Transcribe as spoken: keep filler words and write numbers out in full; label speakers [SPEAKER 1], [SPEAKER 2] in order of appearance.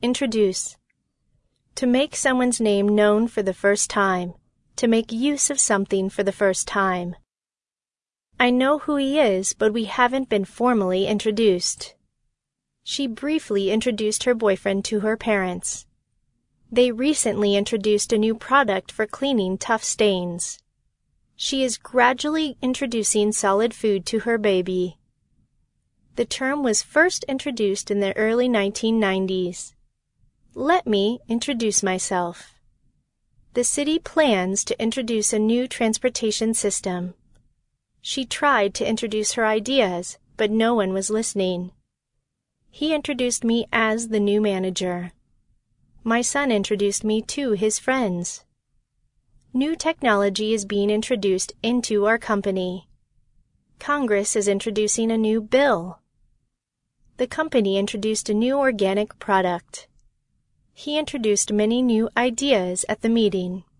[SPEAKER 1] Introduce. To make someone's name known for the first time. To make use of something for the first time. I know who he is, but we haven't been formally introduced. She briefly introduced her boyfriend to her parents. They recently introduced a new product for cleaning tough stains. She is gradually introducing solid food to her baby. The term was first introduced in the early nineteen nineties. Let me introduce myself. The city plans to introduce a new transportation system. She tried to introduce her ideas, but no one was listening. He introduced me as the new manager. My son introduced me to his friends. New technology is being introduced into our company. Congress is introducing a new bill. The company introduced a new organic product. He introduced many new ideas at the meeting.